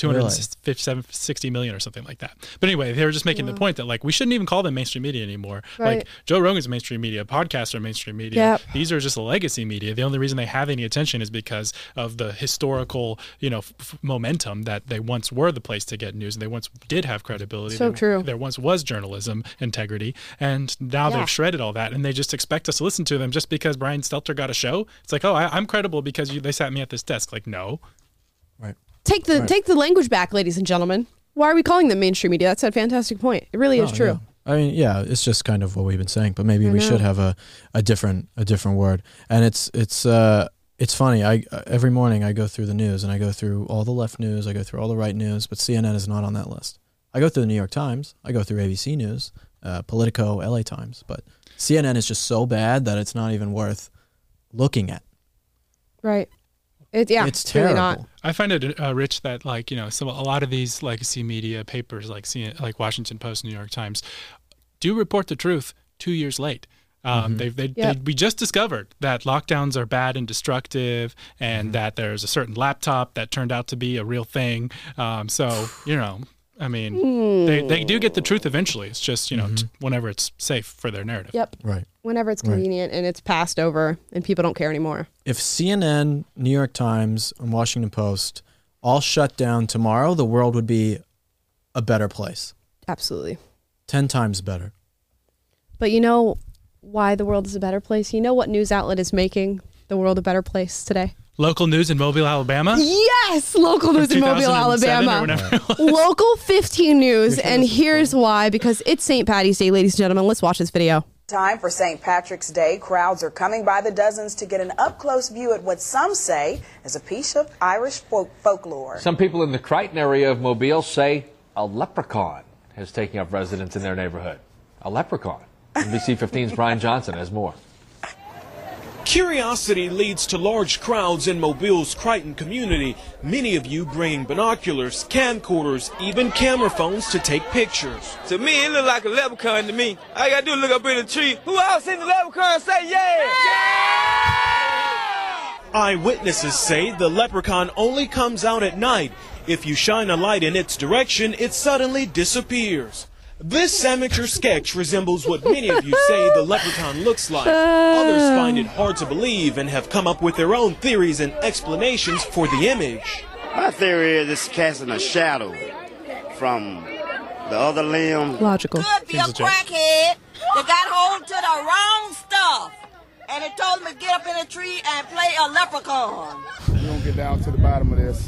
260 million or something like that. But anyway, they were just making the point that we shouldn't even call them mainstream media anymore. Right. Like Joe Rogan's mainstream media, podcasts are mainstream media. Yep. These are just legacy media. The only reason they have any attention is because of the historical, momentum that they once were the place to get news and they once did have credibility. So true. There once was journalism integrity, and now they've shredded all that, and they just expect us to listen to them just because Brian Stelter got a show. It's like, I'm credible because they sat me at this desk. Like, no. Right. Take the language back, ladies and gentlemen. Why are we calling them mainstream media? That's a fantastic point. It really is true. Yeah. I mean, it's just kind of what we've been saying, but maybe we should have a different word. And it's funny. Every morning I go through the news and I go through all the left news, I go through all the right news, but CNN is not on that list. I go through the New York Times, I go through ABC News, Politico, LA Times. But CNN is just so bad that it's not even worth looking at. Right. It's terrible. Really not. I find it rich that a lot of these legacy media papers like Washington Post, New York Times do report the truth 2 years late. We just discovered that lockdowns are bad and destructive, and that there's a certain laptop that turned out to be a real thing. They do get the truth eventually. It's just, whenever it's safe for their narrative. Yep. Right. Whenever it's convenient and it's passed over and people don't care anymore. If CNN, New York Times, and Washington Post all shut down tomorrow, the world would be a better place. Absolutely. 10 times better. But you know why the world is a better place? You know what news outlet is making the world a better place today? Local news in Mobile, Alabama? Yes, local news in Mobile, Alabama. Local 15 News, and here's why. Because it's St. Paddy's Day, ladies and gentlemen. Let's watch this video. Time for St. Patrick's Day. Crowds are coming by the dozens to get an up-close view at what some say is a piece of Irish folklore. Some people in the Crichton area of Mobile say a leprechaun is taking up residence in their neighborhood. A leprechaun. NBC 15's Brian Johnson has more. Curiosity leads to large crowds in Mobile's Crichton community, many of you bringing binoculars, camcorders, even camera phones to take pictures. To me, it look like a leprechaun to me. All I gotta do is look up in the tree. Who else seen the leprechaun say yeah? Eyewitnesses say the leprechaun only comes out at night. If you shine a light in its direction, it suddenly disappears. This amateur sketch resembles what many of you say the leprechaun looks like. Others find it hard to believe and have come up with their own theories and explanations for the image. My theory is it's casting a shadow from the other limb. Logical. Could be a crackhead that got hold to the wrong stuff, and it told him to get up in a tree and play a leprechaun. We're going to get down to the bottom of this.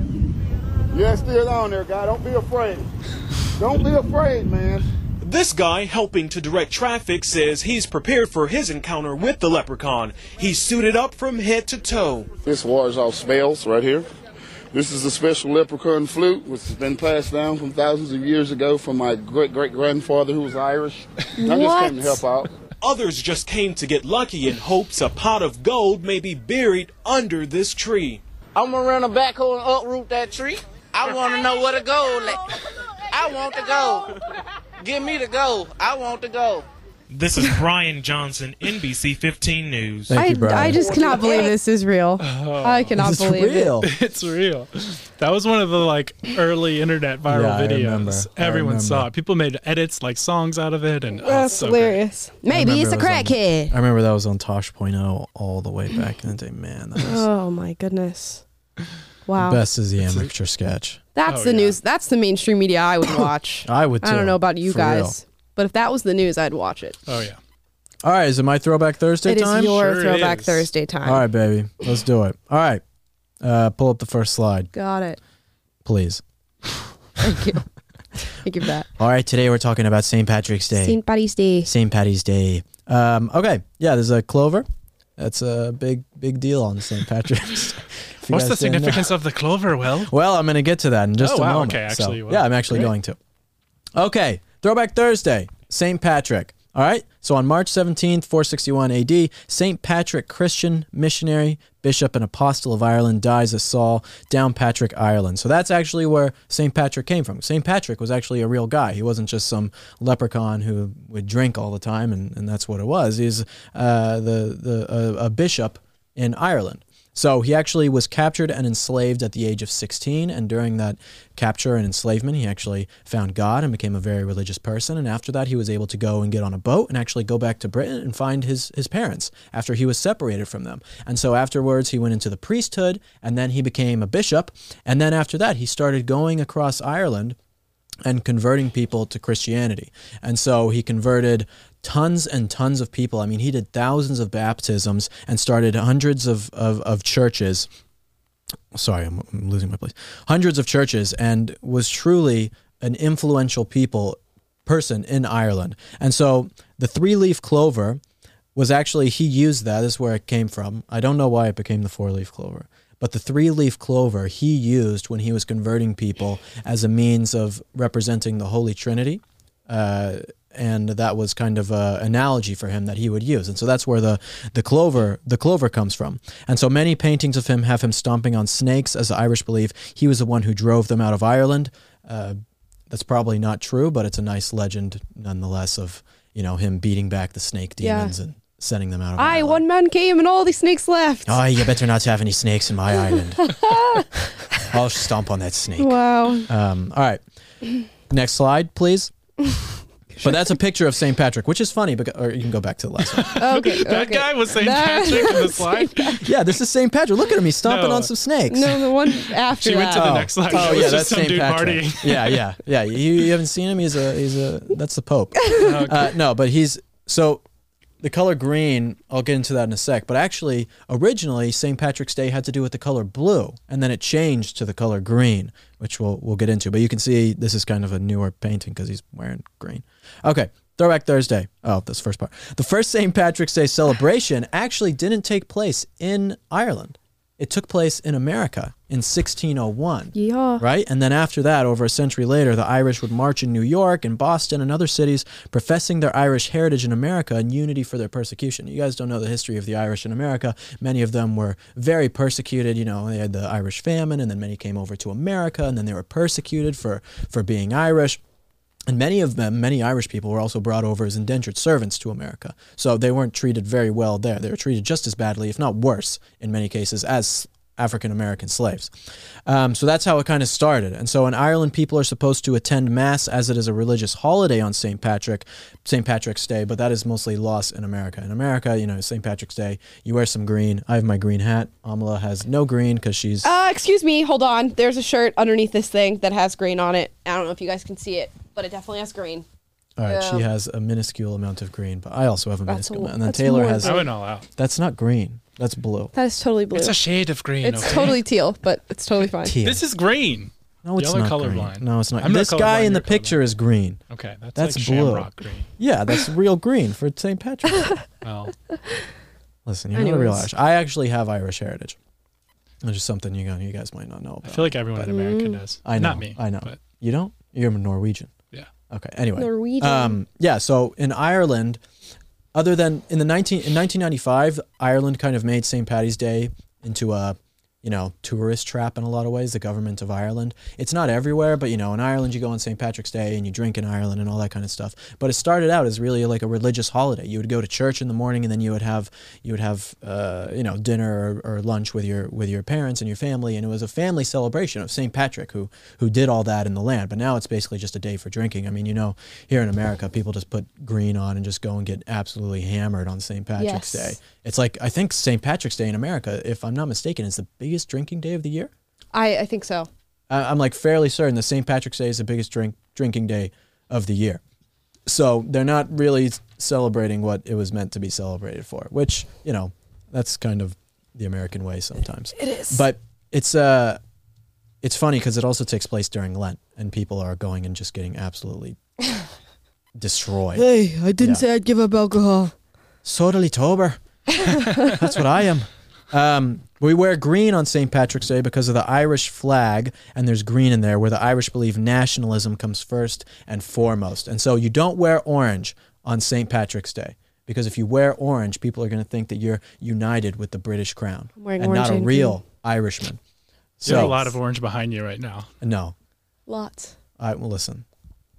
Yeah, it's still on there, guy. Don't be afraid. Don't be afraid, man. This guy helping to direct traffic says he's prepared for his encounter with the leprechaun. He's suited up from head to toe. This wars off spells right here. This is a special leprechaun flute, which has been passed down from thousands of years ago from my great-great-grandfather who was Irish. I just came to help out. Others just came to get lucky in hopes a pot of gold may be buried under this tree. I'm gonna run a backhoe and uproot that tree. I want to know where the gold at. I want the gold. Give me the gold. I want the gold. This is Brian Johnson, NBC 15 News. Thank you, I just cannot believe this is real. I cannot believe it. It's real. That was one of the early internet viral videos. Everyone saw it. People made edits, songs out of it, and that's so hilarious. Great. Maybe it's a crackhead. I remember that was on Tosh.0 all the way back in the day. Man, that was, oh my goodness. Wow. The best is the amateur sketch. That's the news. That's the mainstream media I would watch. I would too. I don't know about you guys, but if that was the news, I'd watch it. Oh, yeah. All right. Is it my Throwback Thursday time? It is your Throwback Thursday time. All right, baby. Let's do it. All right. Pull up the first slide. Got it. Please. Thank you. Thank you for that. All right. Today we're talking about St. Patrick's Day. St. Paddy's Day. St. Paddy's Day. Okay. Yeah, there's a clover. That's a big deal on St. Patrick's. What's the significance of the clover, Will? Well, I'm going to get to that in just a moment. Okay, actually. So, yeah, I'm actually going to. Okay, Throwback Thursday, St. Patrick. All right, so on March 17th, 461 AD, St. Patrick, Christian missionary, bishop, and apostle of Ireland, dies at Saul, Downpatrick, Ireland. So that's actually where St. Patrick came from. St. Patrick was actually a real guy. He wasn't just some leprechaun who would drink all the time, and that's what it was. He's a bishop in Ireland. So he actually was captured and enslaved at the age of 16, and during that capture and enslavement, he actually found God and became a very religious person, and after that, he was able to go and get on a boat and actually go back to Britain and find his parents after he was separated from them. And so afterwards, he went into the priesthood, and then he became a bishop, and then after that, he started going across Ireland and converting people to Christianity. And so he converted tons and tons of people. I mean, he did thousands of baptisms and started hundreds of churches. Sorry, I'm losing my place. Hundreds of churches, and was truly an influential person in Ireland. And so the three-leaf clover was actually, he used that. This is where it came from. I don't know why it became the four-leaf clover. But the three-leaf clover he used when he was converting people as a means of representing the Holy Trinity. and that was kind of an analogy for him that he would use. And so that's where the clover comes from. And so many paintings of him have him stomping on snakes, as the Irish believe he was the one who drove them out of Ireland. That's probably not true, but it's a nice legend nonetheless of, him beating back the snake demons and sending them out of Ireland. One man came and all the snakes left. Oh, you better not have any snakes in my island. I'll stomp on that snake. Wow. All right. Next slide, please. But that's a picture of St. Patrick, which is funny, or you can go back to the last one. Okay. That guy was St. Patrick in the slide? Yeah, this is St. Patrick. Look at him. He's stomping on some snakes. No, the one after She went to the next slide. Oh, yeah, that's some St. dude Patrick. partying. Yeah. You haven't seen him? That's the Pope. Okay. No, but so the color green, I'll get into that in a sec, but actually, originally, St. Patrick's Day had to do with the color blue, and then it changed to the color green, which we'll get into. But you can see this is kind of a newer painting because he's wearing green. Okay, Throwback Thursday. Oh, that's the first part. The first St. Patrick's Day celebration actually didn't take place in Ireland. It took place in America in 1601. Yeah. Right? And then after that, over a century later, the Irish would march in New York and Boston and other cities, professing their Irish heritage in America and unity for their persecution. You guys don't know the history of the Irish in America. Many of them were very persecuted. They had the Irish famine, and then many came over to America, and then they were persecuted for being Irish. And many Irish people were also brought over as indentured servants to America. So they weren't treated very well there. They were treated just as badly, if not worse, in many cases, as African-American slaves. So that's how it kind of started. And so in Ireland, people are supposed to attend Mass as it is a religious holiday on St. Patrick's Day, but that is mostly lost in America. In America, St. Patrick's Day, you wear some green. I have my green hat. Amala has no green because she's... Excuse me, hold on. There's a shirt underneath this thing that has green on it. I don't know if you guys can see it, but it definitely has green. All right, she has a minuscule amount of green, but I also have a minuscule amount. And then Taylor has... I went all out. That's not green. That's blue. That is totally blue. It's a shade of green. It's totally teal, but it's totally fine. Teal. This is green. No, it's Y'all not colorblind. green. No, it's not. I'm This not guy colorblind, in the you're picture is green. Okay, that's like blue. shamrock green. Yeah, that's real green for St. Patrick. Well, listen, you're not a real Irish. I actually have Irish heritage, which is something you guys might not know about. I feel like everyone in America does. I know. Not me. I know. But You don't? You're Norwegian. Yeah. Okay. Anyway. Norwegian. Yeah. So in Ireland, other than in 1995, Ireland kind of made St. Paddy's Day into a tourist trap in a lot of ways, the government of Ireland. It's not everywhere, but in Ireland you go on St. Patrick's Day and you drink in Ireland and all that kind of stuff. But it started out as really like a religious holiday. You would go to church in the morning and then you would have dinner or lunch with your parents and your family, and it was a family celebration of St. Patrick who did all that in the land. But now it's basically just a day for drinking. I mean, here in America, people just put green on and just go and get absolutely hammered on St. Patrick's Day. It's like, I think St. Patrick's Day in America, if I'm not mistaken, is the biggest drinking day of the year. I think so. I'm like fairly certain that St. Patrick's Day is the biggest drinking day of the year. So they're not really celebrating what it was meant to be celebrated for, which, that's kind of the American way sometimes. It is. But it's funny because it also takes place during Lent and people are going and just getting absolutely destroyed. Hey, I didn't say I'd give up alcohol. Totally tober. That's what I am. We wear green on St. Patrick's Day because of the Irish flag, and there's green in there where the Irish believe nationalism comes first and foremost. And so you don't wear orange on St. Patrick's Day because if you wear orange, people are going to think that you're united with the British crown and not a real Irishman. So, you have a lot of orange behind you right now. No. Lots. Listen.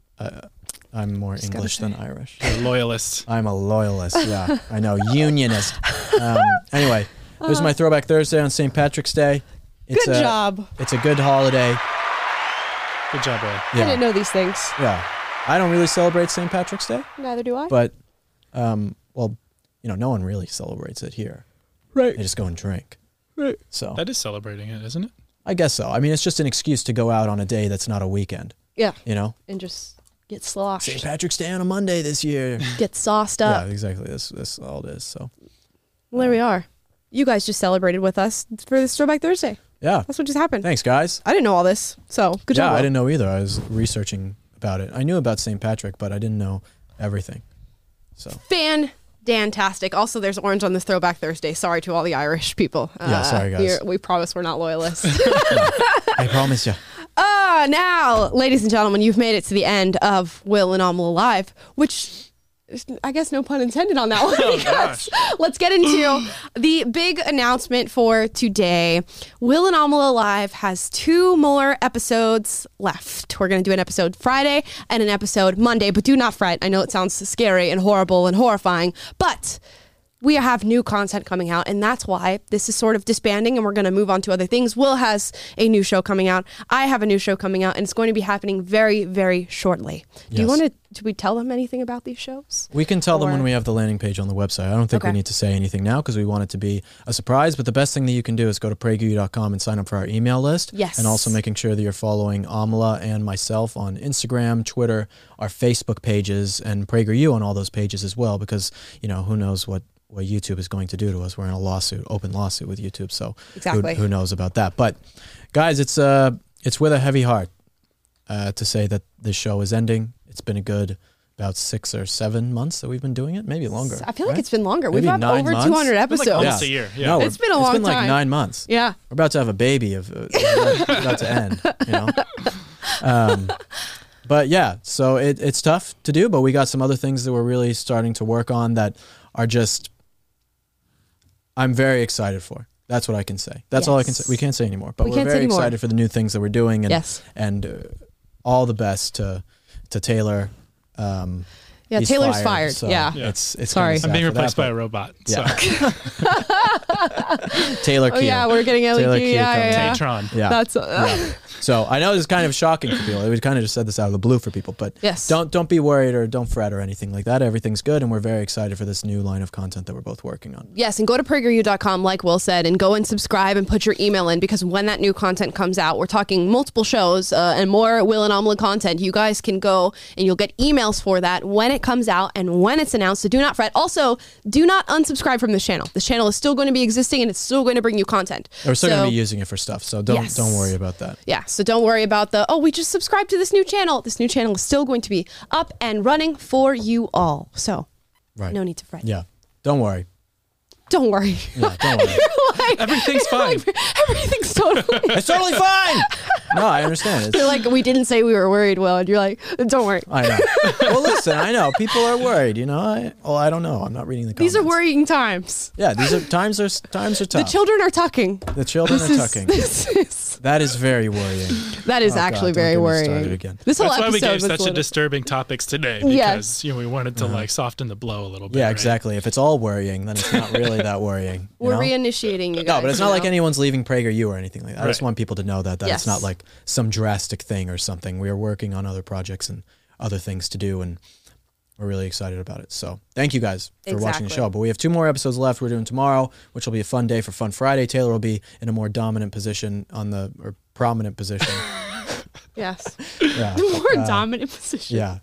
I'm more English than Irish. You're a loyalist. I'm a loyalist, yeah. I know. Unionist. Anyway, there's my Throwback Thursday on St. Patrick's Day. Good job. It's a good holiday. Good job, Ray. Yeah. I didn't know these things. Yeah. I don't really celebrate St. Patrick's Day. Neither do I. But, no one really celebrates it here. Right. They just go and drink. Right. So that is celebrating it, isn't it? I guess so. I mean, it's just an excuse to go out on a day that's not a weekend. Yeah. And just get sloshed. St. Patrick's Day on a Monday this year. Get sauced up. Yeah, exactly. This all it is. So. Well, there we are. You guys just celebrated with us for this Throwback Thursday. Yeah. That's what just happened. Thanks, guys. I didn't know all this, so good job. Yeah, I didn't know either. I was researching about it. I knew about St. Patrick, but I didn't know everything. So. Fantastic. Also, there's orange on this Throwback Thursday. Sorry to all the Irish people. Yeah, sorry, guys. We promise we're not loyalists. I promise you. Now, ladies and gentlemen, you've made it to the end of Will and Amala Live, which... I guess no pun intended on that one. Because let's get into the big announcement for today. Will and Amala Live has 2 more episodes left. We're going to do an episode Friday and an episode Monday, but do not fret. I know it sounds scary and horrible and horrifying, but we have new content coming out, and that's why this is sort of disbanding, and we're going to move on to other things. Will has a new show coming out. I have a new show coming out, and it's going to be happening very, very shortly. Yes. Do we tell them anything about these shows? We can tell them when we have the landing page on the website. I don't think we need to say anything now because we want it to be a surprise, but the best thing that you can do is go to PragerU.com and sign up for our email list. Yes. And also making sure that you're following Amala and myself on Instagram, Twitter, our Facebook pages, and PragerU on all those pages as well, because, who knows what YouTube is going to do to us. We're in a open lawsuit with YouTube, so who knows about that. But guys, it's with a heavy heart to say that this show is ending. It's been a good about 6 or 7 months that we've been doing it, maybe longer. I feel like it's been longer. We've had over 200 episodes. Like almost a year. Yeah. No, it's been a long time. It's been like 9 months. Yeah. We're about to have a baby about to end, But yeah, so it's tough to do, but we got some other things that we're really starting to work on that are just... I'm very excited for. That's what I can say. That's all I can say. We can't say anymore, but we're very excited for the new things that we're doing, and all the best to Taylor. Taylor's fired. So it's sorry. I'm being replaced by a robot. Yeah. Taylor Q. Oh yeah, we're getting LED. Tatron. Yeah. That's So I know this is kind of shocking for people. We kind of just said this out of the blue for people, but don't be worried or don't fret or anything like that. Everything's good, and we're very excited for this new line of content that we're both working on. Yes, and go to PragerU.com, like Will said, and go and subscribe and put your email in, because when that new content comes out, we're talking multiple shows and more Will and Amala content. You guys can go and you'll get emails for that when it comes out and when it's announced, so do not fret. Also, do not unsubscribe from this channel. This channel is still going to be existing, and it's still going to bring you content. We're still going to be using it for stuff, so don't worry about that. Yeah, so don't worry about we just subscribed to this new channel. This new channel is still going to be up and running for you all. So, no need to fret. Yeah, don't worry. Don't worry. Yeah, don't worry. Everything's fine. Everything's totally... It's totally fine! No, I understand. You're like, we didn't say we were worried, Will, and you're like, don't worry. I know. Well, listen, I know. People are worried, I don't know. I'm not reading the comments. These are worrying times. Yeah, these are times are tough. The children are tucking. The children are tucking. That is very worrying. That is actually very worrying. Again. That's why we gave such a disturbing topics today, because we wanted to soften the blow a little bit. Yeah, exactly. Right? If it's all worrying, then it's not really that worrying. We're reinitiating you guys. No, but it's not like anyone's leaving PragerU or anything like that. I just want people to know that it's not like some drastic thing or something. We are working on other projects and other things to do, and we're really excited about it. So thank you guys for watching the show. But we have 2 more episodes left. We're doing tomorrow, which will be a fun day for Fun Friday. Taylor will be in a more dominant position or prominent position. Yes. Yeah. More dominant position. Yeah.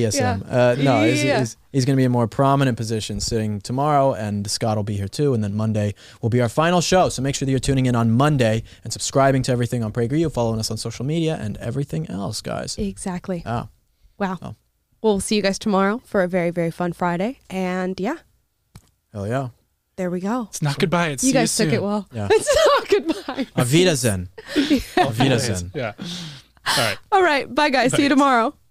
BDSM. He's going to be in a more prominent position sitting tomorrow, and Scott will be here too. And then Monday will be our final show. So make sure that you're tuning in on Monday and subscribing to everything on PragerU, following us on social media, and everything else, guys. Exactly. Oh. Wow. Oh. We'll see you guys tomorrow for a very, very fun Friday. And Hell yeah. There we go. It's not goodbye. It's you guys took it well. Yeah. It's not goodbye. Auf Wiedersehen. Auf Wiedersehen. Yeah. All right. All right. Bye, guys. See you tomorrow.